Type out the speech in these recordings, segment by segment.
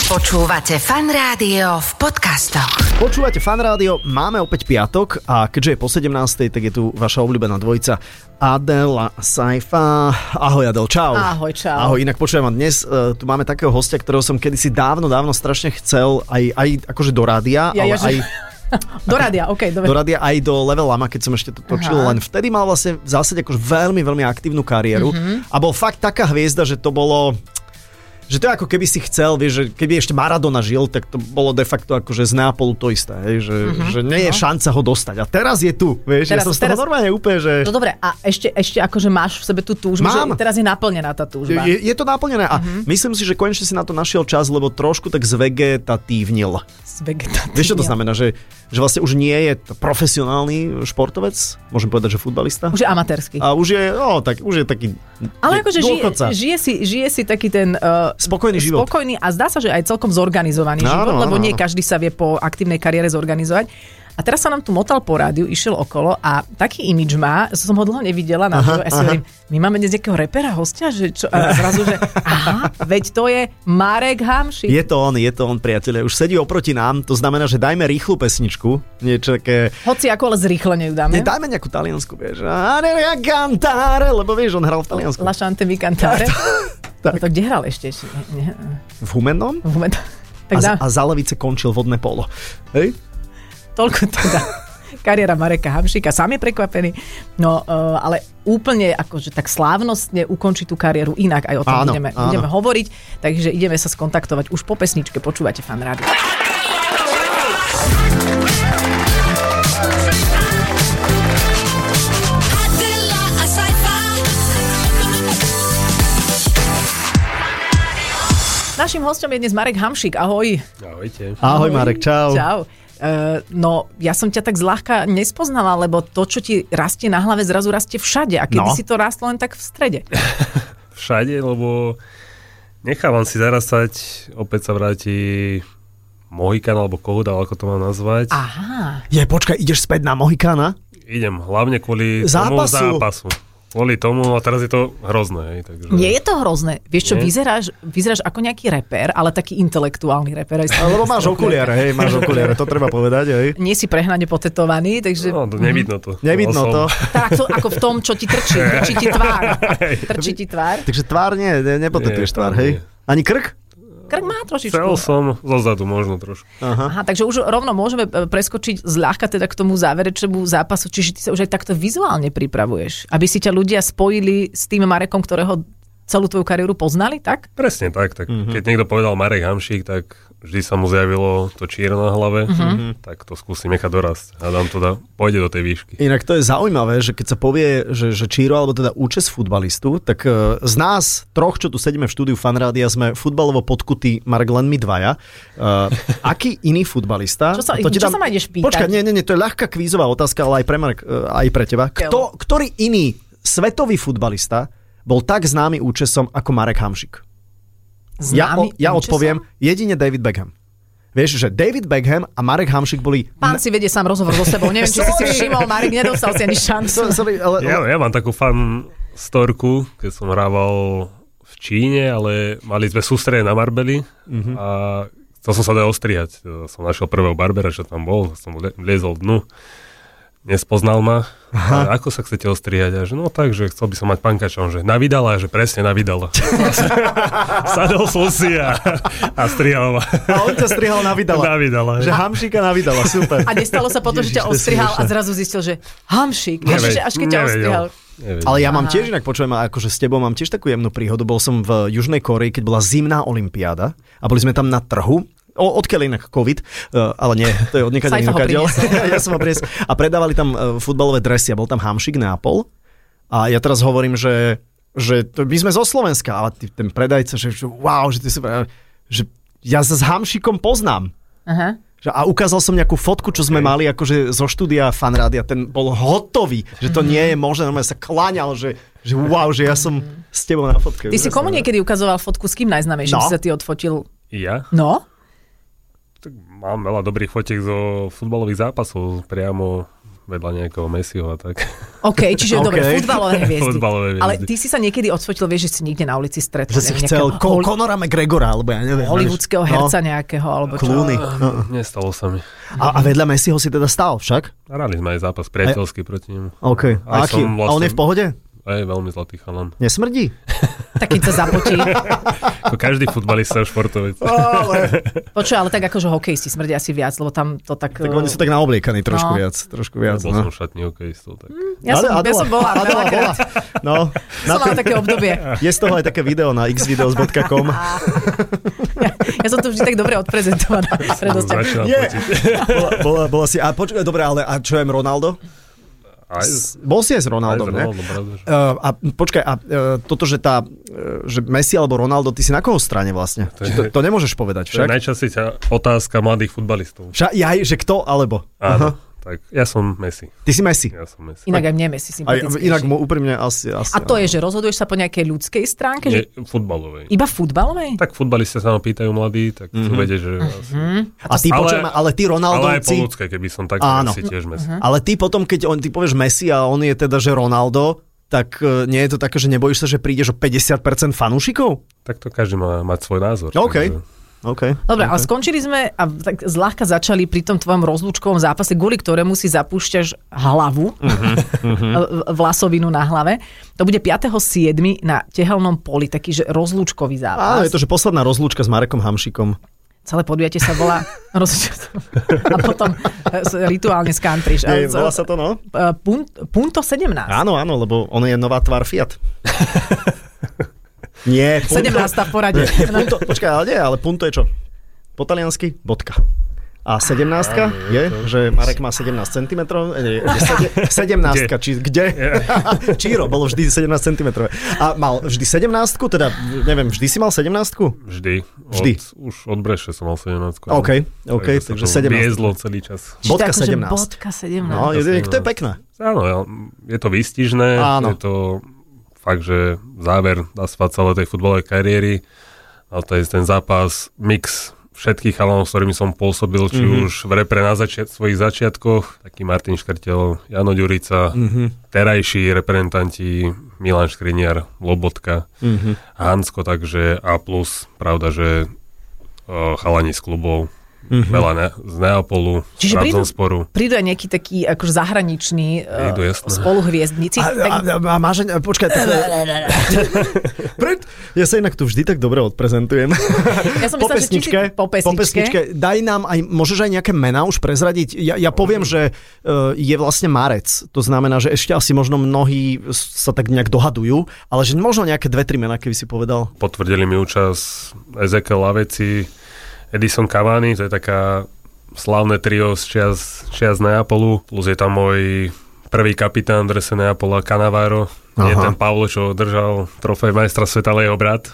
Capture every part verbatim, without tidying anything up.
Počúvate Fan Rádio v podcastoch. Počúvate Fan Rádio, máme opäť piatok a keďže je po sedemnástej, tak je tu vaša obľúbená dvojica Adela Saifa. Ahoj Adel, čau. Ahoj, čau. Ahoj, inak počujem vám dnes, uh, tu máme takého hostia, ktorého som kedysi dávno, dávno strašne chcel aj, aj akože do rádia, ja, ale ja, aj... Do rádia, okej, okay, do rádia aj do Level Lama, keď som ešte to točil, len vtedy mal vlastne v zásade akože veľmi, veľmi aktívnu kariéru mm-hmm. a bol fakt taká hviezda, že to bolo... Že to je ako keby si chcel, vieš, že keby ešte Maradona žil, tak to bolo de facto akože z Neapolu to isté, hej, že, mm-hmm. že nie je no. šanca ho dostať. A teraz je tu, vieš, teraz, ja som z toho teraz... normálne úplne, že... No dobre, a ešte, ešte akože máš v sebe tú túžbu, Mám. že teraz je naplnená tá túžba. Je, je to naplnené a mm-hmm. myslím si, že konečne si na to našiel čas, lebo trošku tak zvegetatívnil. Zvegetatívnil. Vieš, čo to znamená, že, že vlastne už nie je profesionálny športovec, môžem povedať, že futbalista. Už je amatérsky. A už je, no, tak, už je taký... Ale akože žije, žije, si, žije si taký ten... Uh, spokojný život. Spokojný a zdá sa, že aj celkom zorganizovaný no, život, no, lebo no, nie no. každý sa vie po aktívnej kariére zorganizovať. A teraz sa nám tu motal po rádiu, išiel okolo a taký imidž má, som ho dlho nevidela na to, ja si hovorím, my máme dnes nejakého repera hostia, že čo, a zrazu, že aha, veď to je Marek Hamšík. Je to on, je to on, priateľe, už sedí oproti nám, to znamená, že dajme rýchlu pesničku, niečo také... Hoci ako, ale zrýchlene ju dáme. Ne, dajme nejakú taliansku, vieš, cantare, lebo vieš, on hral v Taliansku. La chante mi cantare. Tak. No to kde hral ešte? Nie. V Humennom? V Humennom. A, a za Levice končil vodné polo. Hej? Toľko teda kariéra Mareka Hamšíka, sám je prekvapený, no uh, ale úplne akože tak slávnostne ukončí tú kariéru inak, aj o tom áno, ideme, áno. ideme hovoriť, takže ideme sa skontaktovať už po pesničke, počúvate Fan Rádio. Naším hosťom je dnes Marek Hamšík, ahoj. Ahojte. Ahoj, ahoj Marek, čau. Čau. Uh, no, ja som ťa tak zľahka nespoznala, lebo to, čo ti rastie na hlave, zrazu rastie všade. A kedy no. si to rastlo len tak v strede? Všade, lebo nechávam si zarastať, opäť sa vráti Mohikan alebo Kohut, ako to mám nazvať. Aha. Je, počkaj, ideš späť na Mohikana? Idem, hlavne kvôli zápasu. tomu zápasu. Kvôli tomu, a teraz je to hrozné. Hej, takže... Nie je to hrozné. Vieš čo, vyzeráš, vyzeráš ako nejaký reper, ale taký intelektuálny reper. Lebo máš okuliare, hej, máš okuliare, to treba povedať, hej. Nie si prehnane potetovaný, takže... No, to nevidno to. Nevidno to. Tak to ako v tom, čo ti trčí. Trčí ti tvár. Trčí ti tvár. Takže tvár nie, nepotetuješ tvár, hej. Ani krk? Krk má trošičku. Chcel som zozadu možno trošku. Aha. Aha, takže už rovno môžeme preskočiť zľahka teda k tomu záverečnému zápasu, čiže ty sa už aj takto vizuálne pripravuješ, aby si ťa ľudia spojili s tým Marekom, ktorého celú tvoju kariéru poznali, tak? Presne tak, tak mm-hmm. keď niekto povedal Marek Hamšík, tak vždy sa mu zjavilo to čiero na hlave, mm-hmm. tak to skúsim nechať dorasť a dám to da, pôjde do tej výšky. Inak to je zaujímavé, že keď sa povie, že, že číro, alebo teda účes futbalistu, tak uh, z nás troch, čo tu sedíme v štúdiu Fan Rádia, sme futbalovo podkutí, Marek, len my dvaja. Uh, aký iný futbalista? Čo sa, to čo dám... sa ma ideš pýtať? Počkaj, nie, nie, nie, to je ľahká kvízová otázka, ale aj pre Marek, uh, aj pre teba. Kto, ktorý iný svetový futbalista bol tak známy účesom ako Marek Hamšík? Ja, o, ja odpoviem, jedine David Beckham. Vieš, že David Beckham a Marek Hamšík boli... Pán si vedie sám rozhovor so sebou. Neviem, či si si všimol, Marek, nedostal si ani šancu. Sorry, ale... ja, ja mám takú fan storku, keď som hrával v Číne, ale mali sme sústredie na Marbeli mm-hmm. a chcel som sa dať ostrihať. Som našiel prvého barbera, čo tam bol, som vliezol dnu. Nespoznal ma. A ako sa chcete ostrihať? A že no tak, že chcel by som mať pankačom, že na Vidala, že presne na Vidala. Sadol som si a, a strihal ma. A on ťa strihal na Vidala. Na Vidala. Že Hamšíka na Vidala, super. A nestalo sa potom, že ťa ostrihal a zrazu zistil, že Hamšík, až, až keď ťa ostrihal. Nevedel. Ale ja mám tiež inak, počujem, akože s tebou mám tiež takú jemnú príhodu. Bol som v Južnej Kórei, keď bola zimná olympiáda a boli sme tam na trhu. O, odkiaľ inak COVID, uh, ale nie, to je od niekaď inokadiaľ. Ja som ho priniesol. A predávali tam uh, futbalové dresy a bol tam Hamšík Neapol. A ja teraz hovorím, že, že to, my sme zo Slovenska, ale ty, ten predajca, že, že wow, že ty super, že ja sa s Hamšíkom poznám. Aha. Že, a ukázal som nejakú fotku, čo sme okay. mali akože zo štúdia Fan Rádia, ten bol hotový, že to nie je možné, on sa kláňal, že, že wow, že ja som s tebou na fotke. Ty si komu niekedy ukazoval fotku s kým najznámejším, no. si sa ty odfotil? Ja? No? Tak mám veľa dobrých fotiek zo futbalových zápasov priamo vedľa nejakého Messiho a tak. OK, čiže okay. dobre, futbalové hviezdy. Futbalové hviezdy. Ale ty si sa niekedy odsfotil, vieš, že si niekde na ulici stretol. Že si chcel Ko- Conora McGregora, alebo ja neviem. Hollywoodského herca no. nejakého, alebo čo. Clooney. No. Nestalo sa mi. A, a vedľa Messiho si teda stál však? Hrali sme aj zápas priateľský aj... proti nemu. OK. A, aký, vlastne... a on je v pohode? Aj veľmi zlatý chalan. Nesmrdí? Tak keď sa zapotí. Ako každý futbalista športovec. Počuj, ale tak akože hokejisti smrdia asi viac, lebo tam to tak... Tak oni sú tak naobliekaní trošku no. viac. Trošku viac. Ja bol no. som v šatni hokejistov. Tak... Ja, som, ja som bola. Adela bola. No, som mala také obdobie. Je z toho aj také video na x videos bodka com. ja, ja som to vždy tak dobre odprezentovaná. Nie. bola, bola, bola si... A počkaj, dobre, ale a čo je Ronaldo? Aj, bol si aj s Ronaldom, ne? Uh, a počkaj, a uh, toto, že tá, uh, že Messi alebo Ronaldo, ty si na koho strane vlastne? To, je, to, to nemôžeš povedať však? To je najčastejšia otázka mladých futbalistov. Však, jaj, že kto alebo? Áno. Aha. Tak ja som Messi. Ty si Messi? Ja som Messi. Inak aj mne Messi sympatickejší. Inak mu úprimne asi... asi a to áno. je, že rozhoduješ sa po nejakej ľudskej stránke? Nie, že... futbalovej. Iba futbalovej? Tak futbalisti sa ma pýtajú mladí, tak mm-hmm. vedie, že... Mm-hmm. A, a ty ale, počujem, ale ty Ronaldovci... Ale aj po ľudské, keby som tak, áno. si tiež Messi. Mm-hmm. Ale ty potom, keď on, ty povieš Messi a on je teda, že Ronaldo, tak uh, nie je to také, že nebojíš sa, že prídeš o päťdesiat percent fanúšikov? Tak to každý má mať svoj názor. OK. Takže... Okay, Dobre, okay. ale skončili sme a tak zľahka začali pri tom tvojom rozlúčkovom zápase, kvôli ktorému si zapúšťaš hlavu, uh-huh, uh-huh. vlasovinu na hlave. To bude piateho siedmeho na Tehelnom poli, taký, že rozlúčkový zápas. Áno, je to, že posledná rozlúčka s Marekom Hamšikom. Celé podujatie sa volá rozlúčka. A potom rituálne z country. Nie, volá sa to, no? Punto sedemnásť. Áno, áno, lebo on je nová tvár Fiat. Nie, punto, sedemnásta v porade. Punto, počkaj, ale nie, ale punto je čo? Po taliansky bodka. A sedemnástka ah, je, to... že Marek má sedemnásť centimetrov, nie, sedemnástka, či kde? Číro, bolo vždy sedemnásť centimetrov. A mal vždy sedemnástku, teda neviem, vždy si mal sedemnástku? Vždy. Vždy. Od, už od Breše som mal sedemnástku. OK, OK, takže, takže sedemnásť. Viezlo celý čas. Bodka sedemnásť. Bodka sedemnásť. No, je, je, to je pekné. Áno, je to výstižné, áno. Je to fakt, že záver dá sa celej tej futbalovej kariéry, ale to je ten zápas, mix všetkých chalanov, s ktorými som pôsobil, či mm-hmm. už v repre na začiat- svojich začiatkoch, taký Martin Škrtel, Jano Ďurica, mm-hmm. terajší reprezentanti Milan Škriniar, Lobotka, mm-hmm. Hansko, takže A plus, pravda, že uh, chalani z klubov, mm-hmm. veľa ne, z Neapolu, z Trabzonsporu. Prídu aj nejaký taký akože zahraničný prídu, uh, spoluhviezdnici. A, tak... a, a, a máš, počkaj. Tak... ja sa inak tu vždy tak dobre odprezentujem. Ja som po, myslela, pesničke, si... po pesničke. Po pesničke. Daj nám aj, môžeš aj nejaké mená už prezradiť? Ja, ja poviem, že uh, je vlastne marec. To znamená, že ešte asi možno mnohí sa tak nejak dohadujú, ale že možno nejaké dve, tri mená, keby si povedal. Potvrdili mi účasť Ezekiel Laveci, Edison Cavani, to je taká slávne trio z čias, čias Neapolu, plus je tam môj prvý kapitán drese Neapola Cannavaro, je ten Pavlo, čo držal trofej majstra sveta, ale jeho brat.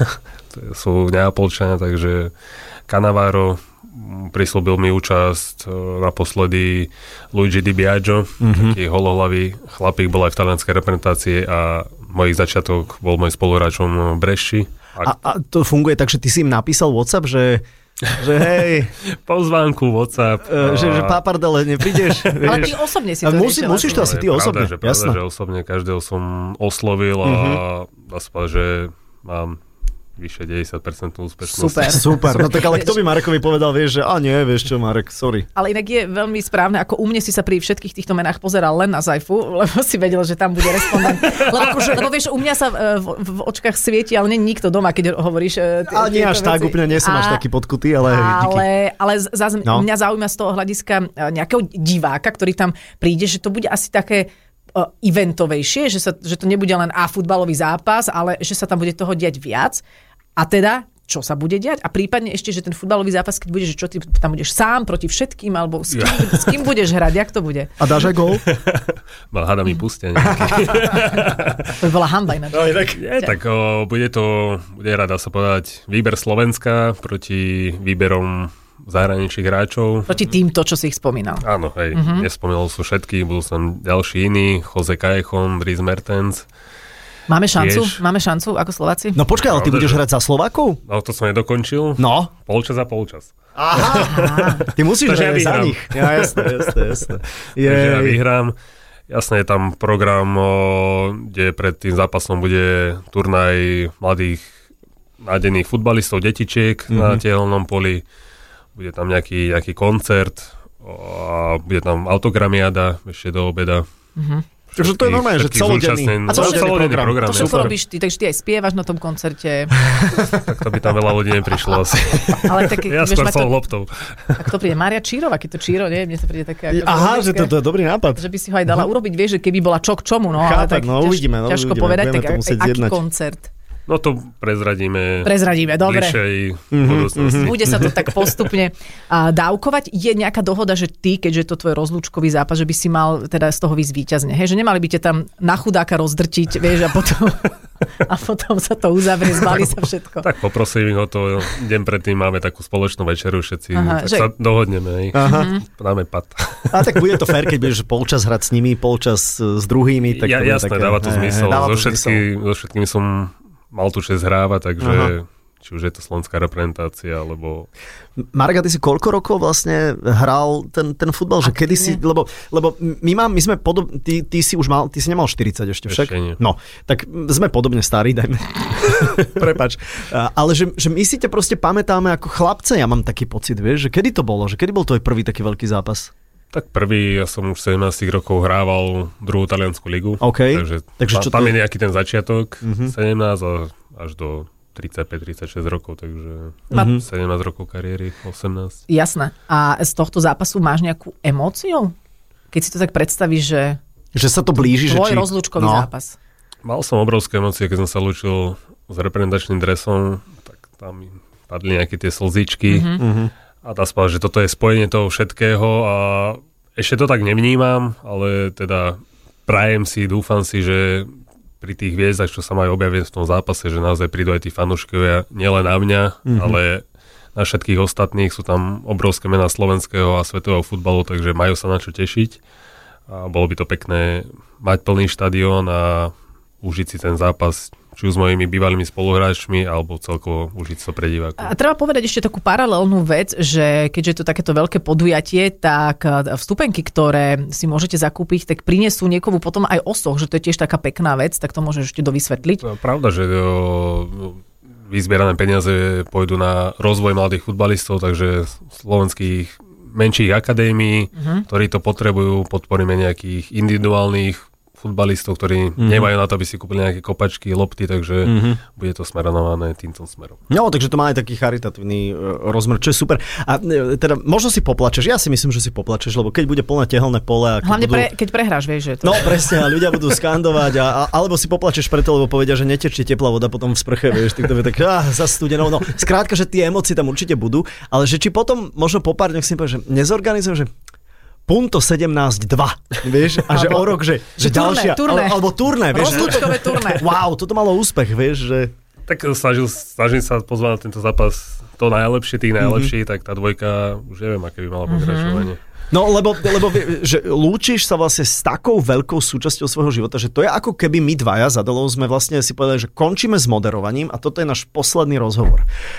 To sú Neapolčania, takže Cannavaro, prislúbil mi účasť naposledy Luigi Di Biagio, mm-hmm. taký holohlavý chlapík, bol aj v talianskej reprezentácii a mojich začiatok bol môj spoluhráčom Bresci. A, a to funguje tak, že ty si im napísal WhatsApp, že že hej. Pozvánku, WhatsApp. Uh, že, že pápardele, neprídeš. Ale ty osobne si to Musí, riešil. Musíš to asi ty pravda, osobne. Že, pravda, že osobne každého som oslovil a uh-huh. dá sa povedať, že mám vyše deväťdesiat percent úspešnosť. Super. Super. No tak ale kto by Marekovi povedal, vieš, že a nie, vieš čo, Marek, sorry. Ale inak je veľmi správne, ako u mne si sa pri všetkých týchto menách pozeral len na Zajfu, lebo si vedel, že tam bude respondent. Lebo, lebo vieš, u mňa sa v, v očkách svieti, ale nie nikto doma, keď hovoríš. T- ale nie až tak, úplne nie som a, až taký podkutý, ale Ale, ale zás, no. mňa zaujíma z toho hľadiska nejakého diváka, ktorý tam príde, že to bude asi také eventovejšie, že, sa, že to nebude len a futbalový zápas, ale že sa tam bude toho diať viac. A teda, čo sa bude diať? A prípadne ešte, že ten futbalový zápas, keď bude, že čo ty tam budeš sám proti všetkým, alebo s kým, s kým budeš hrať, jak to bude? A dáš aj gól? Mal hada mi pustia nejaký. To by bola hamba ináč. No, tak, je, tak o, bude to, bude rada sa povedať, výber Slovenska proti výberom zahraničných hráčov. Proti týmto, čo si ich spomínal. Áno, hej, mm-hmm. nespomínal sú všetky, budú tam ďalší iní, Jose Callejon, Dries Mertens. Máme šancu? Tiež. Máme šancu ako Slováci? No počkaj, ale ty Pravda, budeš že... hrať za Slovákov? No to som nedokončil. No. Polčas a polčas. Aha, ty musíš ja za nich. Ja, jasné, jasné, jasné. Je... Takže ja vyhrám. Jasné, je tam program, kde pred tým zápasom bude turnaj mladých nádených futbalistov, detičiek mm-hmm. na tehelnom poli. Bude tam nejaký, nejaký koncert a bude tam autogramiada ešte do obeda. Mm-hmm. Takže to je normálne, že celodenný, a to celodenný program. program. To čo robíš ty, takže ty aj spievaš na tom koncerte. Tak to by tam veľa ľudí neprišlo asi. Ale tak, ja skôr som loptou. Tak to príde Mária Čírova, keď to Číro, nie? Mne sa príde také... Ako aha, že to, to je dobrý nápad. Že by si ho aj dala urobiť, vieš, že keby bola čok čomu, no. Chápať, ale tak no uvidíme. No, ťažko uvidíme, povedať, tak aký jednať. koncert. No to prezradíme. Prezradíme, dobre. Bližšej mm-hmm, budúcnosti. mm-hmm. Bude sa to tak postupne uh, dávkovať. Je nejaká dohoda, že ty, keďže je to tvoj rozlúčkový zápas, že by si mal teda z toho výsť víťazne. Hej, že nemali by ťa tam na chudáka rozdrtiť, vieš, a potom, a potom sa to uzavrie, zbalí sa všetko. Tak poprosím ich o to. Deň predtým máme takú spoločnú večeru, všetci aha, tak že... sa dohodneme. Aha. Dáme pad. A tak bude to fér, keď budeš polčas hrať s nimi, polčas s druhými. Tak ja, to jasné, také, dáva to zmysel. Dáva So, to všetky, zmysel. so všetkými som mal tu čas hrávať, takže aha. či už je to slovenská reprezentácia, alebo... Marga, ty si koľko rokov vlastne hral ten, ten futbal? Že kedy si, lebo, lebo my, mám, my sme podob... Ty, ty si už mal, ty si nemal štyridsať ešte však? Ešte nie. No, tak sme podobne starí, dajme. Prepač. Ale že, že my si ťa proste pamätáme ako chlapce, ja mám taký pocit, vieš, že kedy to bolo? Že kedy bol tvoj prvý taký veľký zápas? Tak prvý, ja som už sedemnásť rokov hrával druhú taliansku ligu. Okay. Takže, takže tam, čo tam to... je nejaký ten začiatok, mm-hmm. sedemnásť až do tridsaťpäť tridsaťšesť rokov, takže mm-hmm. sedemnásť rokov kariéry, osemnásť. Jasné. A z tohto zápasu máš nejakú emóciu? Keď si to tak predstavíš, že... Že sa to blíži, tvoj že či... rozlúčkový no. zápas. Mal som obrovské emócie, keď som sa lúčil s reprezentačným dresom, tak tam mi padli nejaké tie slzičky. Mm-hmm. A dá sa povedať, že toto je spojenie toho všetkého a ešte to tak nevnímam, ale teda prajem si, dúfam si, že pri tých hviezdach, čo sa majú objaviť v tom zápase, že naozaj prídu aj tí fanúškovia nielen na mňa, mm-hmm. ale na všetkých ostatných. Sú tam obrovské mená slovenského a svetového futbalu, takže majú sa na čo tešiť. A bolo by to pekné mať plný štadión a užiť si ten zápas či už s mojimi bývalými spoluhráčmi, alebo celkovo užiť to pre divákov. A treba povedať ešte takú paralelnú vec, že keďže je to takéto veľké podujatie, tak vstupenky, ktoré si môžete zakúpiť, tak prinesú niekomu potom aj osoch, že to je tiež taká pekná vec, tak to môžeš ešte dovysvetliť. No, pravda, že o, vyzbierané peniaze pôjdu na rozvoj mladých futbalistov, takže slovenských menších akadémií, uh-huh. ktorí to potrebujú, podporíme nejakých individuálnych futbalistov, ktorí mm-hmm. nemajú na to, aby si kúpili nejaké kopačky, lopty, takže mm-hmm. bude to smerované týmto smerom. No, takže to má aj taký charitatívny uh, rozmer, čo je super. A uh, teda možno si poplačeš, ja si myslím, že si poplačeš, lebo keď bude plné tehelné pole... A keď hlavne budú... pre, keď prehráš, vieš, že to... No, presne, a ľudia budú skandovať, a, a, alebo si poplačeš preto, lebo povedia, že netečie teplá voda potom v sprche, vieš, tak to je tak, ah, za studenou. No, skrátka, že tie emócie tam určite budú, ale že či potom možno po pár dňoch si povieš, že nezorganizujem, že Punto sedemnásť dva, vieš, a že o rok, že, že turné, ďalšia, turné. alebo turné, vieš. Rozlúčkové turné. Wow, toto malo úspech, vieš, že... Tak snažil, snažím sa pozvať na tento zápas to najlepšie, tých najlepších, mm-hmm. tak tá dvojka, už neviem, aké by mala pokračovanie. Mm-hmm. No, lebo, lebo že lúčiš sa vlastne s takou veľkou súčasťou svojho života, že to je ako keby my dvaja za Delou sme vlastne si povedali, že končíme s moderovaním a toto je náš posledný rozhovor.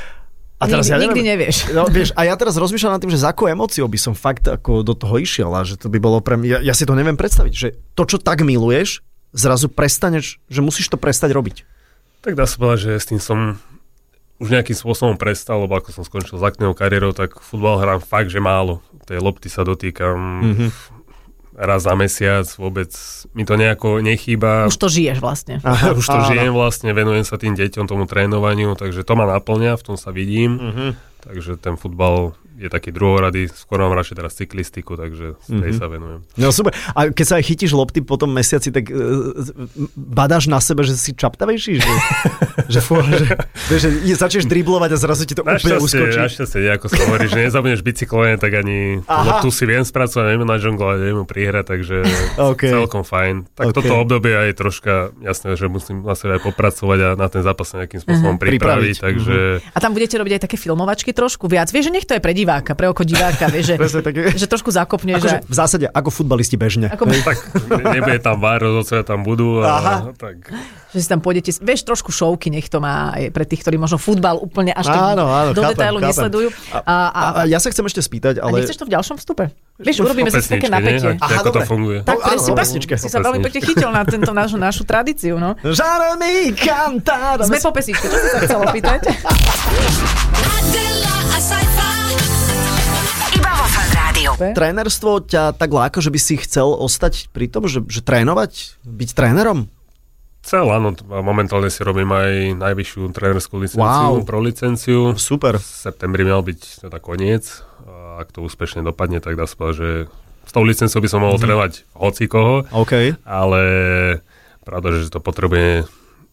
A teraz nikdy, ja nikdy neviem, nevieš. No, vieš. A ja teraz rozmýšľam nad tým, že za akou emóciou by som fakt ako do toho išiel a že to by bolo pre mňa, ja, ja si to neviem predstaviť, že to, čo tak miluješ, zrazu prestaneš, že musíš to prestať robiť. Tak dá sa povedať, že s tým som už nejakým spôsobom prestal, lebo ako som skončil s aktívnou kariérou, tak futbal hrám fakt, že málo. Tej lopty sa dotýkam mm-hmm. raz za mesiac, vôbec mi to nejako nechýba. Už to žiješ vlastne. Aha, už to áno. žijem vlastne, venujem sa tým deťom, tomu trénovaniu, takže to ma naplňa, v tom sa vidím. Mm-hmm. Takže ten futbal je taký druhorady, skôr mám radšej teraz cyklistiku, takže z tej mm-hmm. sa venujem. No super. A keď sa aj chytíš lopty po tom mesiaci, tak uh, badáš na sebe, že si čaptavejší? Že, že, fú, že, že začneš driblovať a zrazu ti to na úplne uskočí? Našťastie, ako sa hovorí, že nezabudneš bicyklovanie, tak ani Aha. loptu si viem spracovať, neviem na žonglovať, neviem prihrať, takže okay. celkom fajn. Tak okay. toto obdobie je troška jasné, že musím na sebe aj popracovať a na ten zápas nejakým spôsobom mm-hmm. pripraviť. Takže... Mm-hmm. A tam budete robiť aj také filmovačky trošku viac. Vieš, že nech to je pre diváka, pre oko diváka, vieš, že, že trošku zakopne. Ako, že... V zásade ako futbalisti bežne. Ako... Tak nebude tam vár, rozhodcovia tam budú. A, tak... Že si tam pôjdete, vieš, trošku šovky, nech to má aj pre tých, ktorí možno futbal úplne až tak áno, áno, do chápem, detailu chápem. nesledujú. A, a, a, a ja sa chcem ešte spýtať, ale... A nechceš to v ďalšom vstupe? Vieš, urobíme si také napätie. Aha, ako to funguje? Tak presne, pesničke. Si sa veľmi pekne chytil na tento našu, našu tradíciu, no. Žarami kantára. Sme po pesničke, čo si sa chcel opýtať? Iba vo Fan Rádiu. Trénerstvo ťa tak láka, že by si chcel ostať pri tom, že, že trénovať? Byť trénerom? Chcel, áno. Momentálne si robím aj najvyššiu trénerskú licenciu, wow. pro licenciu. Super. V septembri mal byť teda koniec. A ak to úspešne dopadne, tak dá sa povedať, že s tou licenciou by som mohol mm-hmm. trénovať hocikoho. Okay. Ale pravda, že to potrebuje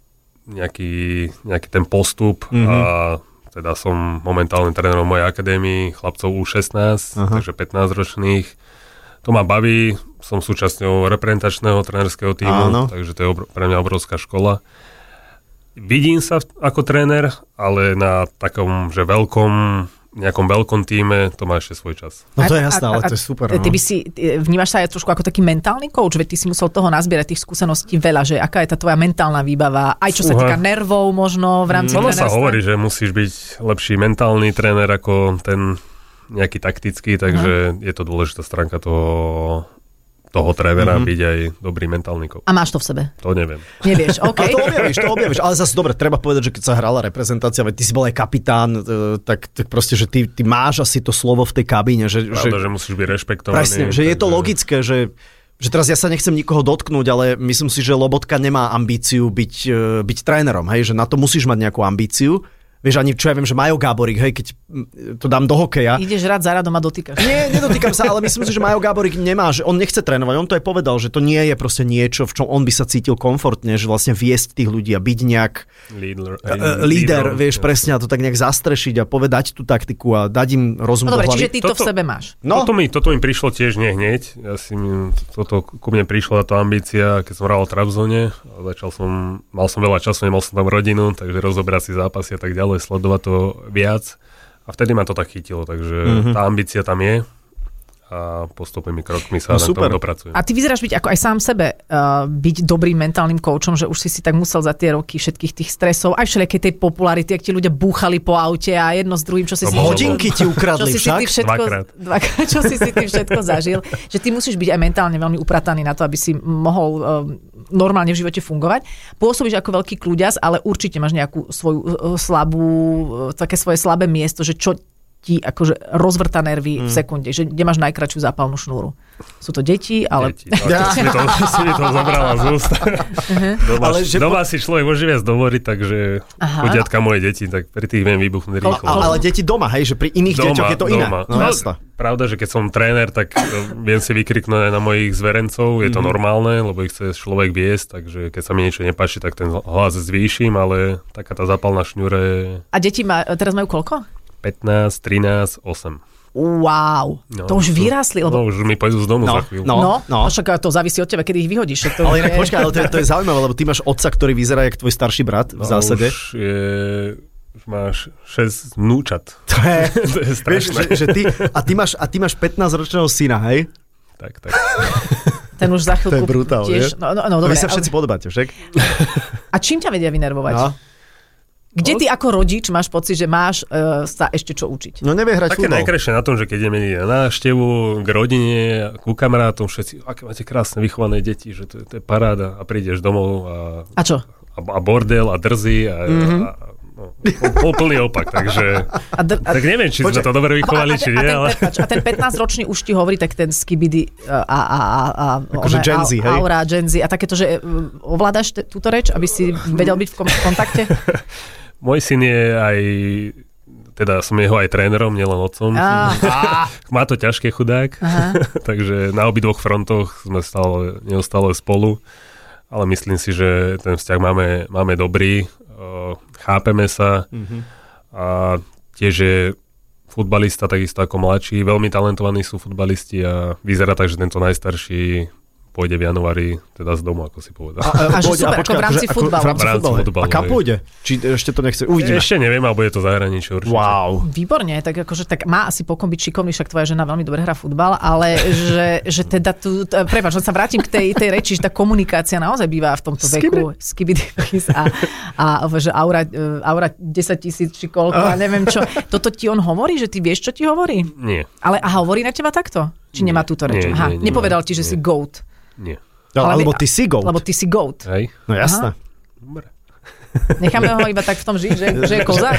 nejaký, nejaký ten postup. Mm-hmm. A teda som momentálne trénerom mojej akadémii chlapcov ú šestnásť, aha. takže pätnásťročných. To ma baví, som súčasťou reprezentačného trénerského tímu, áno. takže to je obr- pre mňa obrovská škola. Vidím sa ako tréner, ale na takom, že veľkom, nejakom veľkom tíme, to má ešte svoj čas. No to je jasné, ale to je super. Ty by si, vnímaš sa aj trošku ako taký mentálny coach, veď ty si musel toho nazbierať tých skúseností veľa, že aká je tá tvoja mentálna výbava, aj čo sa týka nervov možno v rámci mm. trénerstva. Ono sa hovorí, že musíš byť lepší mentálny tréner ako ten nejaký taktický, takže uh-huh. je to dôležitá stránka toho, toho trénera, uh-huh. byť aj dobrý mentálny coach. A máš to v sebe? To neviem. Nevieš, OK. A to objavíš, to objavíš, ale zase dobre, treba povedať, že keď sa hrala reprezentácia, veď ty si bol aj kapitán, tak, tak proste, že ty, ty máš asi to slovo v tej kabíne. Že, Pravda, že, že musíš byť rešpektovaný. Presne, že je to logické, že že teraz ja sa nechcem nikoho dotknúť, ale myslím si, že Lobotka nemá ambíciu byť, byť trénerom, hej, že na to musíš mať nejakú ambíciu. Vieš, ani čo ja viem, že Majo Gáborík, hej, keď to dám do hokeja. Ideš rád za radom a dotýkaš. Nie, nedotýkam sa, ale myslím si, že Majo Gáborík nemá, že on nechce trénovať. On to aj povedal, že to nie je proste niečo, v čom on by sa cítil komfortne, že vlastne viesť tých ľudí a byť nejak líder, uh, líder, vieš, presne, a to tak nejak zastrešiť a povedať tú taktiku a dať im rozum no do dobre, hlavy. Čiže ty to v sebe máš. No. Toto, mi, toto mi prišlo tiež nie hneď. Ja si, toto ku mne prišla táto ambícia, keď som hral v Trabzone. Začal som, mal som veľa času, nemal som tam rodinu, takže rozoberať si zápasy a tak ďalej, sledovať to viac. A vtedy ma to tak chytilo, takže mm-hmm. tá ambícia tam je a postupnými krokmi sa no, na tom dopracujem. A ty vyzeráš byť ako aj sám sebe, uh, byť dobrým mentálnym koučom, že už si si tak musel za tie roky všetkých tých stresov, aj všelijakej tej popularity, ak ti ľudia búchali po aute a jedno s druhým, čo si no, si... Hodinky ti ukradli však? Všetko, dvakrát. dvakrát. Čo si si ty všetko zažil. Že ty musíš byť aj mentálne veľmi uprataný na to, aby si mohol uh, normálne v živote fungovať. Pôsobíš ako veľký kľuďas, ale určite máš nejakú svoju uh, slabú, uh, také svoje slabé miesto, že čo ti akože rozvrta nervy mm. v sekunde, že kde máš najkračšiu zápalnú šnúru. Sú to deti, ale... Deti. Ja. Si, to, si to zobrala z úst. Uh-huh. Doma, ale že doma po... si človek môže viac dovoriť, takže chodiatka moje deti, tak pri tých viem vybuchnúť rýchlo. Ale, ale deti doma, hej, že pri iných doma, deťoch je to iné. No, no, pravda, že keď som tréner, tak viem si vykriknúť aj na mojich zverencov, je to mm. normálne, lebo ich chce človek viesť, takže keď sa mi niečo nepáči, tak ten hlas zvýšim, ale taká tá zápalná šňúra je... A deti ma, teraz majú koľko? pätnásť, trinásť, osem. Wow, no, to už vyrástli. Lebo... No, už mi pôjdu z domu no, za chvíľu. No, no, no. Však to závisí od teba, kedy ich vyhodíš. To ale inak je... počkaj, ale to je, to je zaujímavé, lebo ty máš otca, ktorý vyzerá jak tvoj starší brat v no, zásade. Už, je, už máš šesť vnúčat. To je, to je strašné. Vieš, že, že ty, a, ty máš, a ty máš pätnásťročného syna, hej? Tak, tak. Ten už za chvíľku to je brutál, tiež... No, no, no, dobre, vy sa všetci ale... podobáte, však? A čím ťa vedia vynervovať? No. Kde ty ako rodič máš pocit, že máš uh, sa ešte čo učiť? No nevie hrať také futbol. Najkrajšie na tom, že keď ideme na návštevu k rodine, ku kamarátom, všetci, aké máte krásne vychované deti, že to, to je paráda a prídeš domov a... A čo? A, a bordel a drzí a... Mm-hmm. a no, pol, plný opak, takže... A dr- a, tak neviem, či Počkej. sme to dobre vychovali, a, a, či nie, ale... A ten pätnásťročný už ti hovorí, tak ten skibidi a, a, a, a, akože Gen Z, hej? Aura, Gen Z a takéto, že ovládaš t- túto reč, aby si vedel byť v kom- kontakte? Môj syn je aj, teda som jeho aj trénerom, nielen otcom. Ah. Má to ťažké, chudák, takže na obidvoch frontoch sme stále, neustále spolu, ale myslím si, že ten vzťah máme, máme dobrý, chápeme sa mm-hmm. a tiež je futbalista takisto ako mladší, veľmi talentovaní sú futbalisti a vyzerá tak, že tento najstarší pôjde v januári teda z domu, ako si povedal. A, a, a že super, a počká, ako v rámci futbalu. V rámci futbalu. A kam pôjde? Či ešte to nechce? Uvidíme. Ešte neviem, alebo je to zahraničie určite. Wow. Výborne, tak akože tak má asi pokon byť šikovný, však tvoja žena veľmi dobre hrá futbal, ale že, že teda tu, prepáč, že sa vrátim k tej, tej reči, že tá komunikácia naozaj býva v tomto veku. Skibidibis a, a že aura, aura desaťtisíc či koľko, a neviem čo. Toto ti on hovorí, že ty vieš, čo ti hovorí? Nie. Ale a hovorí na teba takto? Či nemá túto reč? Nie, Aha, nie, nepovedal ti, že nie. si goat. Nie. No, alebo ty si goat. Lebo ty si goat. Hej. No jasné. Dobre. Necháme ho iba tak v tom žiť, že, že je kozák.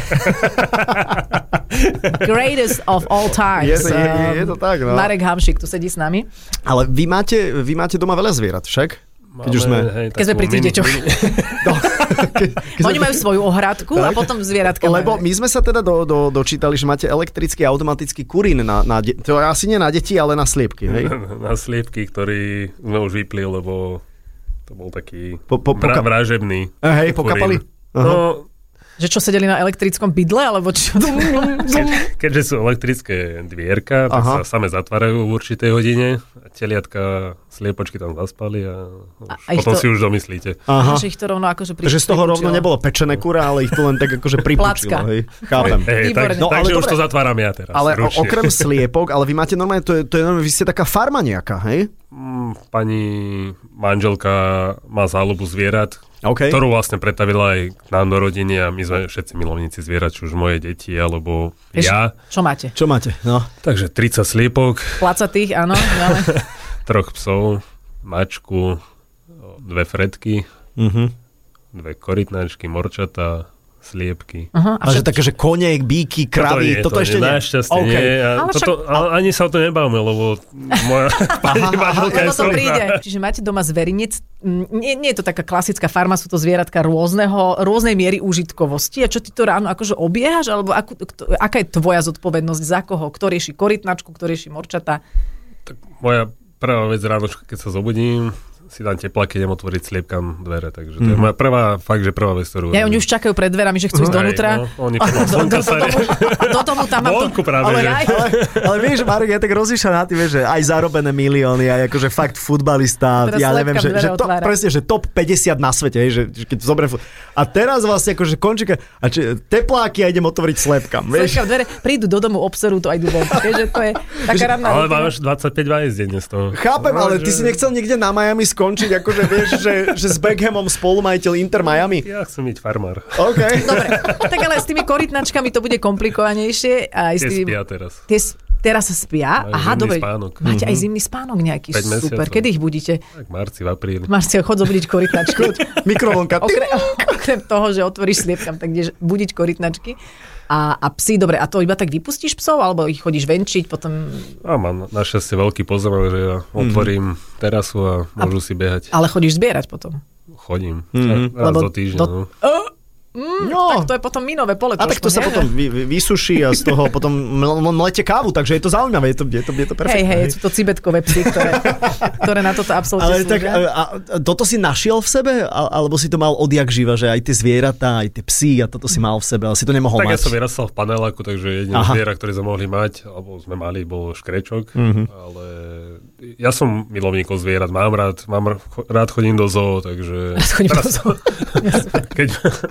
Greatest of all times. Je, je, je to tak, no. Marek Hamšík tu sedí s nami. Ale vy máte, vy máte doma veľa zvierat, však? Keď Máme, už sme... hej, keď sme pri tých deťoch. No, ke, Oni majú svoju ohradku a potom zvieratka. Lebo my sme sa teda do, do, dočítali, že máte elektrický automatický kurín na, na de- to asi nie na deti, ale na sliepky, hej? Na sliepky, ktorý sme už vypli, lebo to bol taký po, po, po, mra- vražebný. A hej, pokapali? No, že čo, sedeli na elektrickom bydle, alebo čo? Ke, keďže sú elektrické dvierka, tak Aha. sa same zatvárajú v určitej hodine. A teliatka, sliepočky tam zaspali a, A- už, a ich potom to- si už domyslíte. Aha. Že ich to rovno akože pri... Takže z toho rovno nebolo pečené kura, ale ich to len tak akože pripúčilo, Placka. hej? Chápem. Hej, tak, Výborne. No, ale takže už dobre. to zatváram ja teraz. Ale o, ručne. okrem sliepok, ale vy máte normálne, to je, to je normálne, vy ste taká farma nejaká, hej? Mm, Pani manželka má záľubu zvierat, OK. ktorú vlastne pretavila aj k nám do rodiny a my sme všetci milovníci zvierat, či už moje deti, alebo Vieš, ja. Čo máte? Čo máte? No. Takže tridsať sliepok, Placatých, áno. Ale... troch psov, mačku, dve fretky, Mhm. dve korytnáčky, morčatá, sliepky. Aha, A že také, že koniek, bíky, kravy, toto, to ešte nie. nie? Našťastie OK. nie. A Ale toto, však- ale ani sa o to nebavme, lebo moja pani manželka je Lebo to slovná. príde. Čiže máte doma zverinec. Mm, Nie, nie je to taká klasická farma, sú to zvieratka rôzneho, rôznej miery užitkovosti. A čo ty to ráno akože obiehaš? Alebo akú, kto, aká je tvoja zodpovednosť? Za koho? Kto rieši korytnačku, kto rieši morčata? Tak moja prvá vec ráno, keď sa zobudím, si dám tepláky, idem otvoriť sliepkam dvere. Takže to je moja prvá, fakt, že prvá vec, ktorú... Ja, oni už čakajú pred dverami, že chcú ísť donútra. No, oni potom vonka sa... Do tomu tam mám to... Vonku práve, Ale, že... ale, ale vieš, Marek, ja tak rozmýšľam na tým, vieš, že aj zarobené milióny, aj akože fakt futbalista, Teraz ja neviem, slepkam že, dvere že to, otvára. presne, že top päťdesiat na svete, hej, že, že keď zoberiem... fut- A teraz vlastne akože končíka, a či, tepláky a idem otvoriť slepkam, vieš. Slepkam dvere, prídu do domu, obserú to a idú von. Vieš, že to je taká ranná Ale rutina. máš dvadsaťpäť vajec denne z toho. Chápem, No, ale ty že- si nechcel niekde na Miami skončiť, akože vieš, že, že s Beckhamom spolumajiteľ Inter Miami. Ja chcem byť farmár. OK. Dobre, tak ale s tými korytnačkami to bude komplikovanejšie. A aj s Tie tým... spia teraz. Tie s- teraz sa spia? Majú Aha, zimný dobre. spánok. Máte aj zimný spánok nejaký. päť Super. mesiacov. Kedy ich budíte? Tak v marci, v apríli. Marcia, chod zobudiť korytnačky. Mikrovlnka. Okrem, okrem toho, že otvoríš sliepkam, tak ideš budiť korytnačky. A, a psy, dobre, a to iba tak vypustíš psov, alebo ich chodíš venčiť, potom... A mám našťastie veľký pozemok, že ja otvorím terasu a môžu si behať. Ale chodíš zbierať potom. Chodím. Mhm. Raz Lebo do týždňa. do- No. No, Tak to je potom minové pole. a tak to trošku, sa nie? potom vy, vy, vysuší a z toho potom ml- ml- mlete kávu, takže je to zaujímavé, je to, je to, je to Hej, perfektné. hej, sú to cibetkové psy, ktoré, ktoré na toto absolútne Ale tak, slúžia. a, a toto si našiel v sebe? A, alebo si to mal odjak živa, že aj tie zvieratá, aj tie psy a toto si mal v sebe, ale si to nemohol Tak ja mať? som vyrastal v paneláku, takže jediné Aha. zviera, ktoré sme mohli mať, alebo sme mali, bol škrečok. Mhm. Ale ja som milovníkov zvierat, mám rád, mám r- rád chodím do zoo, takže... Chodím do teraz- zoo. keď,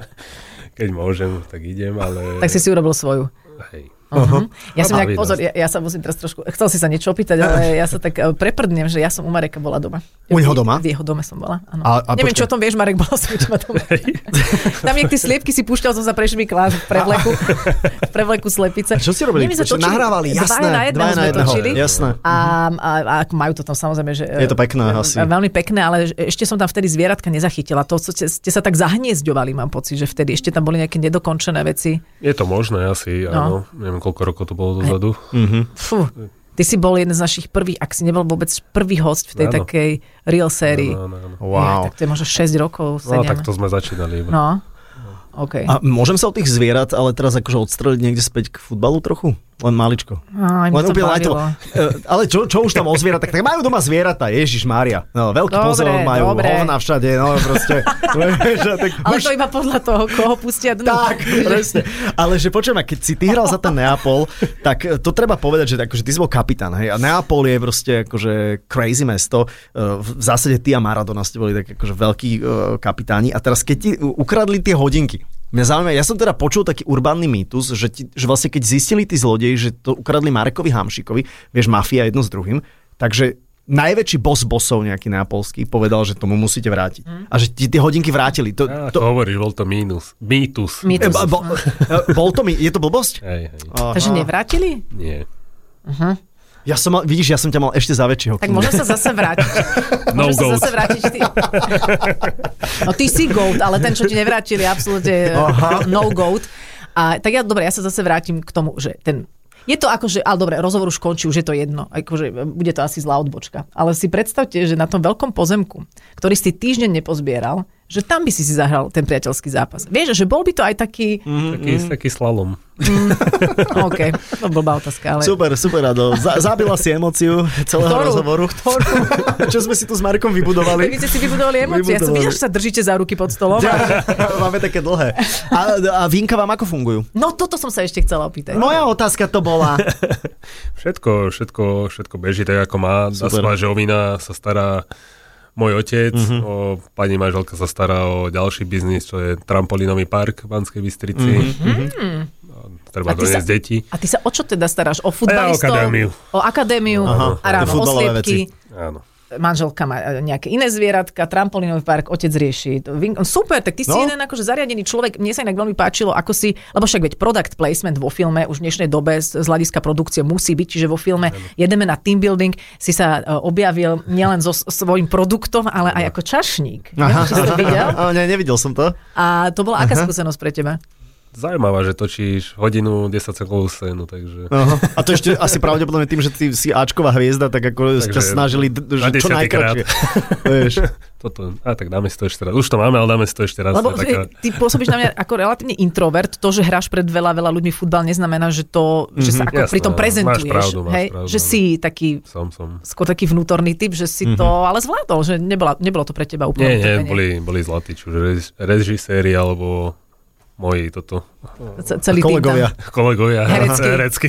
keď môžem, tak idem, ale... Tak si si urobil svoju. Hej. Uh-huh. Ja som A nejak, baví pozor, nás. ja, ja sa musím teraz trošku, chcel si sa niečo opýtať, ale ja sa tak eh, preprdnem, že ja som u Mareka bola doma. U neho doma? V jeho dome som bola, áno. A- a Neviem, počkaj. čo o tom vieš, Marek, bola som u teba doma. Tam jak tie sliepky si púšťal, som sa prešmykla v prevleku, v prevleku slepice. A čo si robili? My sme Čo, točili- nahrávali? Jasné, Dvaja na jedného dvaja na sme jedného, točili. jasné. A, a, a majú to tam samozrejme, že... Je to pekné asi. Veľmi pekné, ale ešte som tam vtedy zvieratka nezachytila. To, co ste, ste sa tak zahniezďovali, mám pocit, že vtedy ešte tam boli nejaké nedokončené veci. Je to možné asi, No. áno. Neviem, koľko rokov to bolo dozadu. Mhm. Fú, ty si bol jeden z našich prvých, ak si nebol vôbec prvý host v tej Áno. takej real sérii. Áno, áno, áno. Wow. Ja, tak to je možno šesť rokov, No, sedem. tak to sme začínali. No, OK. A môžem sa od tých zvierat, ale teraz akože odstreliť niekde späť k futbalu trochu? Len maličko. Aj, Len úplne to. Ale čo, čo už tam o zvieratách? Tak majú doma zvieratá, Ježiš Mária. No, veľký dobre, pozor, majú dobre. Hovna všade, no proste. tak ale už... to iba podľa toho, koho pustia dnu. Tak, presne. Ale že počujem, keď si ty hral za ten Neapol, tak to treba povedať, že akože ty si bol kapitán, hej. A Neapol je proste akože crazy mesto. V zásade ty a Maradona ste boli tak akože veľkí kapitáni. A teraz keď ti ukradli tie hodinky, mňa zaujíma, ja som teda počul taký urbánny mýtus, že, ti, že vlastne keď zistili tí zlodeji, že to ukradli Marekovi Hamšíkovi, vieš, mafia jedno s druhým, takže najväčší boss bossov nejaký neapolský povedal, že tomu musíte vrátiť. Mm. A že ti tie hodinky vrátili. To, ja, to... to hovoríš, bol to mínus. Mýtus. Mýtus. E, bo, bol to mý... Je to blbosť? Hej, hej. Takže nevrátili? Nie. Uh-huh. Ja som mal, vidíš, ja som ťa mal ešte za väčšieho. Tak môžem sa zase vrátiť. No môžem sa zase vrátiť. Ty... No ty si goat, ale ten, čo ti nevrátili, absolútne no goat. A tak ja, dobre, ja sa zase vrátim k tomu, že ten... Je to akože, ale dobre, rozhovor už končí, už je to jedno. Akože, bude to asi zlá odbočka. Ale si predstavte, že na tom veľkom pozemku, ktorý si týždeň nepozbieral, že tam by si si zahral ten priateľský zápas. Vieš, že bol by to aj taký... Mm, taký, mm. taký slalom. Mm, OK, to blbá otázka. Ale... Super, super, Rado. Z- zabila si emóciu celého Ktorú? rozhovoru. Ktorú? Čo sme si tu s Markom vybudovali. Vy ste si vybudovali emócie. Ja som videl, že sa držíte za ruky pod stolom. Ja, máme také dlhé. A, a vínka vám ako fungujú? No toto som sa ešte chcela opýtať. Moja otázka to bola... Všetko, všetko, všetko beží tak, ako má. Dá sa povedať, že o vína sa stará môj otec, uh-huh. o pani manželka sa stará o ďalší biznis, čo je trampolínový park v Banskej Bystrici. Uh-huh. Treba doniesť deti. A ty sa o čo teda staráš? O futbalistov? Ja o akadémiu. O akadémiu? Aha, a ráno o sliepky? Áno. Manželka má nejaké iné zvieratka, trampolínový park, otec rieši. Super, tak ty si no. jeden akože zariadený človek. Mne sa inak veľmi páčilo, ako si, lebo však veď product placement vo filme už v dnešnej dobe z, z hľadiska produkcie musí byť, čiže vo filme jedeme na team building, si sa uh, objavil nielen so svojím produktom, ale aj ako čašník. Aha. Či si to videl? Ne, nevidel som to. A to bola aká Aha. skúsenosť pre teba? Zaujímavá, že točíš hodinu desať sekúndovú scénu, takže... Aha. A to ešte asi pravdepodobne tým, že ty si Ačková hviezda, tak ako takže, ťa snažili že čo najkrátšie. Vieš. Toto, a tak dáme si to ešte raz. Už to máme, ale dáme si to ešte raz. Lebo taká... ty pôsobíš na mňa ako relatívne introvert. To, že hráš pred veľa, veľa ľuďmi futbal, neznamená, že to, mm-hmm. že sa ako Jasné, pri tom prezentuješ. Máš pravdu, máš hej? pravdu. Že si taký, som, som. skôr taký vnútorný typ, že si mm-hmm. to ale zvládol, že nebola, nebolo to pre teba úplne. Nie, nie, boli, boli zlatí, či už režiséri, alebo moji toto. Celý kolegovia. tým tam. Kolegovia. Herecký. Herecký.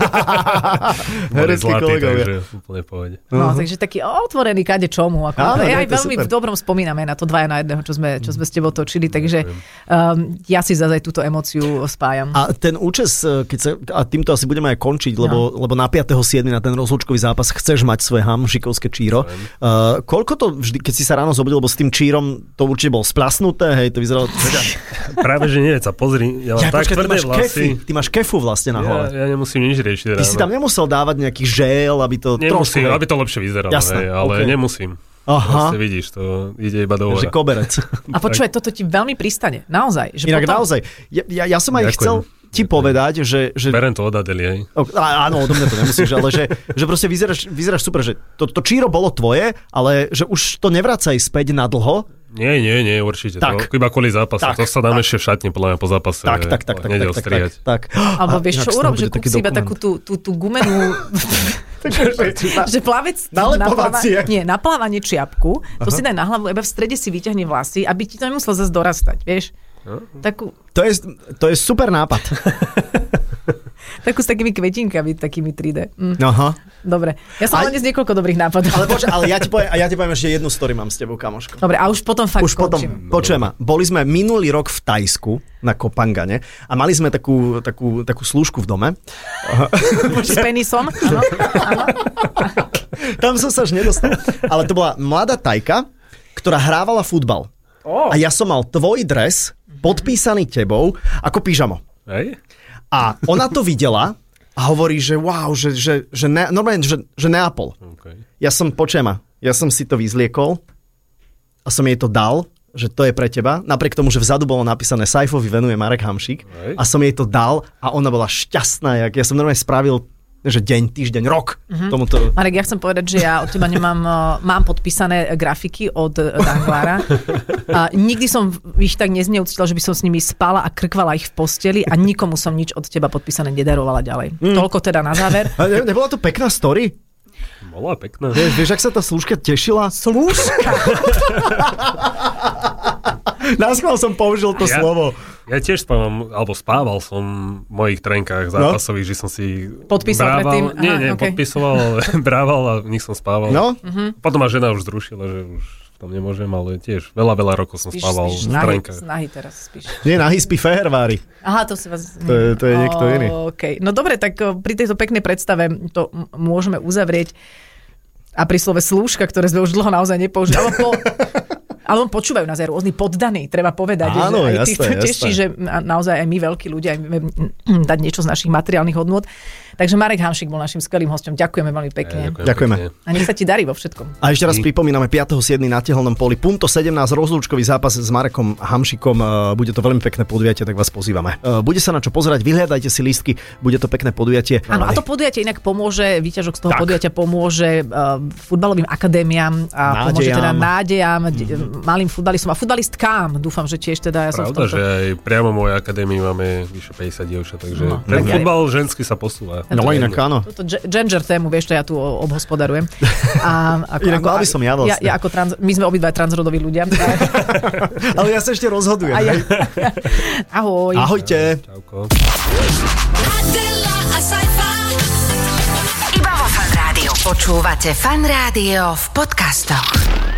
Herecký kolegovia. Takže úplne pohode. No, takže taký otvorený kade čomu. Ako, Áno, ja aj veľmi super. v dobrom spomíname na to dvaja na jedného, čo sme, čo sme s tebou točili, takže um, ja si zase túto emóciu spájam. A ten účes, keď sa, a týmto asi budeme aj končiť, lebo, no. lebo na piateho siedmeho na ten rozlúčkový zápas chceš mať svoje hamšikovské číro. Uh, koľko to vždy, keď si sa ráno zobudil, lebo s tým čírom to určite bolo splasnuté, hej, to vyzeralo... Práve, že nie, sa pozri, ja mám ja, tak počkaj, tvrdé vlasy. Kefy, ty máš kefu vlastne na hlave. Ja, ja nemusím nič riešiť. Ty ráno. Si tam nemusel dávať nejaký žel, aby to nemusím, trošku... aby to lepšie vyzeralo, hej, ale okay. nemusím. Aha. Proste vidíš, to ide iba do hora. Že koberec. A počúvaj, toto ti veľmi pristane. Naozaj. Že Inak potom... naozaj. Ja, ja, ja som aj Ďakujem. chcel ti Ďakujem. povedať, že... že... Berem to od Adely, hej. Á, áno, odo mňa to nemusíš, ale že, že proste vyzeráš, vyzeráš super, že to, to číro bolo tvoje, ale že už to nevracaj späť na dlho. Nie, nie, nie, určite. Tak. To iba kvôli zápasu. Tak, to sa dáme tak. ešte v šatni, podľa mňa po zápase. Tak, tak, tak, tak, Nejde tak, ostriať. tak, tak. Alebo vieš čo urob, že kúp si iba takú tú, tú, tú gumenú... že plavec na, plávanie, nie, na plávanie čiapku, to Aha. si daj na hlavu, iba v strede si vyťahne vlasy, aby ti to nemuselo zase dorastať, vieš? Takú... To je, to je super nápad. Takú s takými kvetinkami, takými tri dé. Mm. Aha. Dobre. Ja som ale dnes niekoľko dobrých nápadov. Ale počkaj, ale ja ti poviem, a ja ti poviem ešte jednu story mám s tebou, kamoško. Dobre, a už potom fakt Už potom, počujem ma, boli sme minulý rok v Tajsku na Kopangane a mali sme takú, takú, takú slúžku v dome. S penisom? Áno. Áno. Tam som sa až nedostal. Ale to bola mladá Tajka, ktorá hrávala futbal. Oh. A ja som mal tvoj dres podpísaný tebou ako pyžamo. Hej? A ona to videla a hovorí, že wow, že, že, že, ne, normálne, že, že Neapol. Okay. Ja som, počujem, ja som si to vyzliekol a som jej to dal, že to je pre teba, napriek tomu, že vzadu bolo napísané Saifovi venuje Marek Hamšík. Hej. A som jej to dal a ona bola šťastná, jak ja som normálne spravil že deň, týždeň, rok. Mm-hmm. Tomuto... Marek, ja chcem povedať, že ja od teba nemám, mám podpísané grafiky od Danglára. A nikdy som ich tak nezneúctila, že by som s nimi spala a krkvala ich v posteli a nikomu som nič od teba podpísané nedarovala ďalej. Mm. Toľko teda na záver. A ne, nebola to pekná story? Bola pekná. Vieš, vieš, ak sa tá slúžka tešila? Slúžka? Naschvál som použil to ja, slovo. Ja tiež spávam, alebo spával som v mojich trenkách zápasových, no? Že som si podpísal brával, predtým? nie, nie, okay. podpisoval, ale brával a v nich som spával. No? Uh-huh. Potom ma žena už zrušila, že už tam nemôžem, ale tiež veľa, veľa rokov som spíš, spával spíš, v nahy, trenkách. Nahy teraz spíš. Nie, nahy spí Fehervári. Aha, to si vás... To je, to je niekto iný. Okay. No dobre, tak pri tejto peknej predstave to m- môžeme uzavrieť. A pri slove slúžka, ktoré sme už dlho naozaj nepoužili. Ale po... Ale počúvajú nás aj rôzni poddaní, treba povedať. Áno, že aj jasné, ty teší, že naozaj aj my veľkí ľudia dať niečo z našich materiálnych hodnôt. Takže Marek Hamšík bol našim skvelým hosťom. Ďakujeme veľmi pekne. Ja, ďakujeme. Pekne. A nech sa ti darí vo všetkom. A ešte raz pripomíname piateho siedmeho na Tehelnom poli Punto sedemnásť rozlúčkový zápas s Marekom Hamšíkom. Bude to veľmi pekné podujatie, tak vás pozývame. Bude sa na čo pozerať, vyhľadajte si lístky, bude to pekné podujatie. Áno, a to podujatie inak pomôže, výťažok z toho tak. podujatia pomôže uh, futbalovým akadémiám a nádejam. Pomôže teda nádejam, mm-hmm. malým futbalistom a futbalistkám. Dúfam, že tiež teda ja som Pravda, v tomto... že aj priamo v mojej akadémii máme vyše päťdesiat dievčat, takže no, ten tak futbal aj... ženský sa posúva. No inak áno. Toto gender tému, vieš, to ja tu obhospodarujem. A ako, inak mal by som ja vlastne. Ja, ja ako trans, my sme obidva transrodoví ľudia. Ale ja sa ešte rozhodujem. Ja. Ahoj. Ahojte. Čauko. Iba vo Fan Rádiu. Počúvate Fan Rádio v podcastoch.